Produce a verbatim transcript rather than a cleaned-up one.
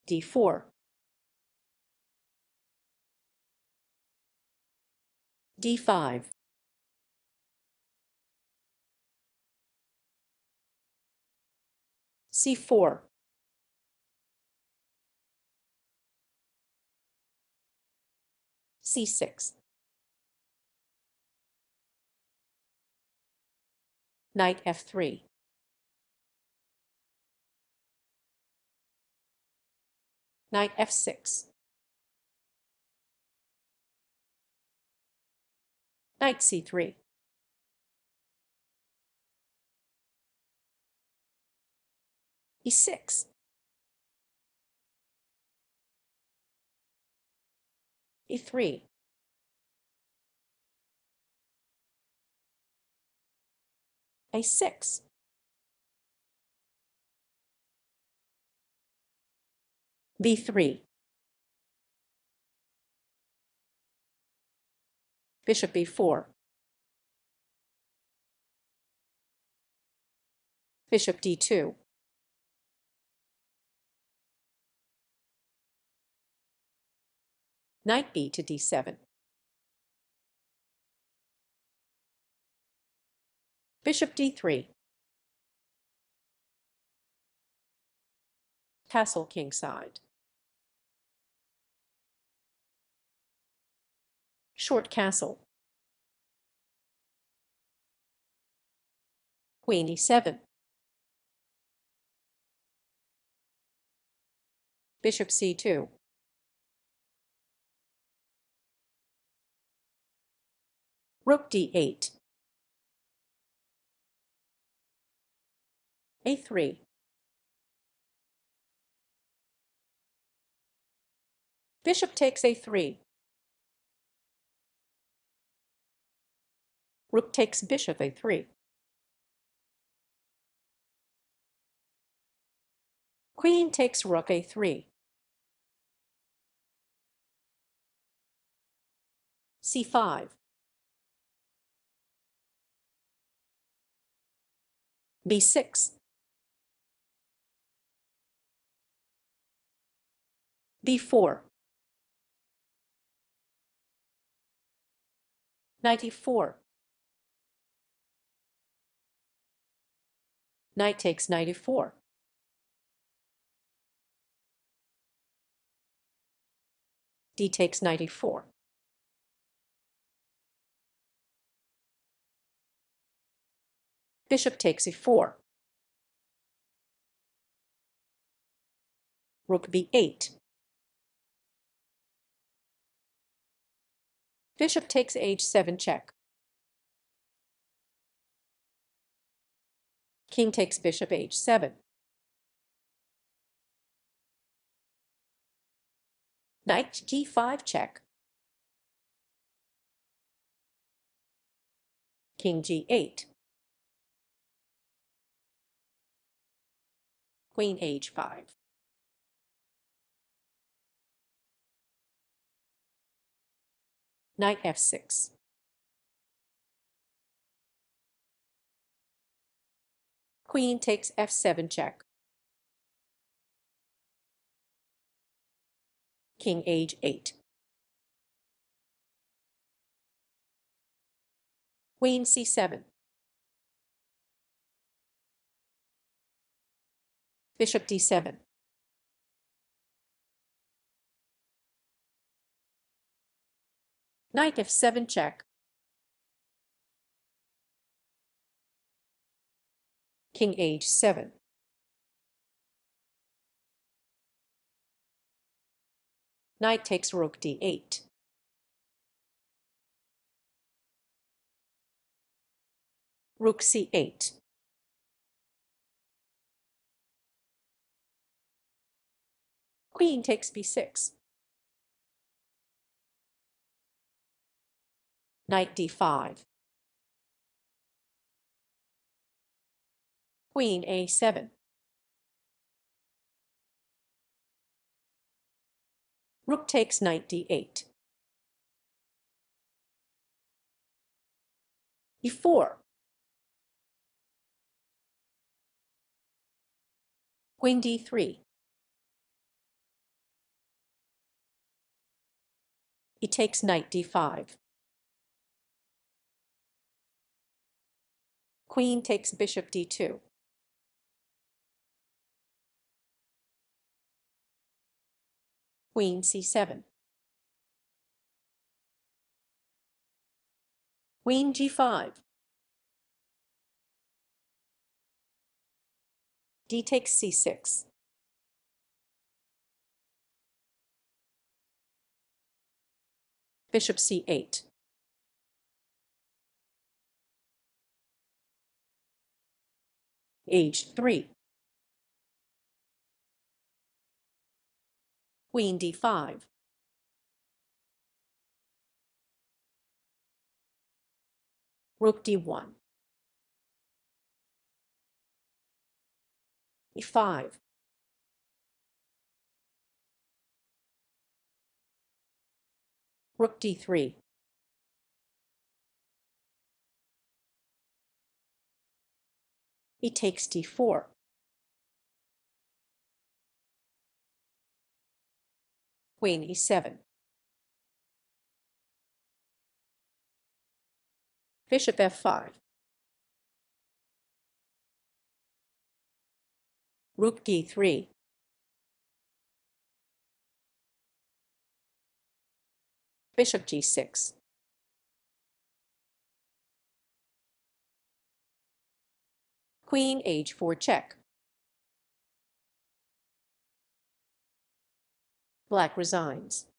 d four, d five, c four, c six, knight f three, knight f six, knight c three, e six, e three, a six, b three, bishop b four, bishop d two, knight b to d seven, bishop d three, castle kingside, short castle, queen e seven, bishop c two, rook d eight, a three, bishop takes a three, rook takes bishop a three, queen takes rook a three, c five, b six, b four, knight e four, knight takes knight e four, d takes knight e four, bishop takes e four, rook b eight, bishop takes h seven check, king takes bishop h seven, knight g five check, king g eight, queen h five, knight f six, queen takes f seven check, king h eight, queen c seven, bishop d seven, knight f seven check, king h seven, knight takes rook d eight, rook c eight, queen takes b six, knight d five, queen a seven, rook takes knight d eight, e four, queen d three, e takes knight d five. Queen takes bishop d two. Queen c seven. Queen g five. D takes c six. Bishop c eight. H three. Queen d five. Rook d one. e five. Rook d three. E takes d four. Queen e seven. Bishop f five. Rook d three. Bishop g six. Queen h four check. Black resigns.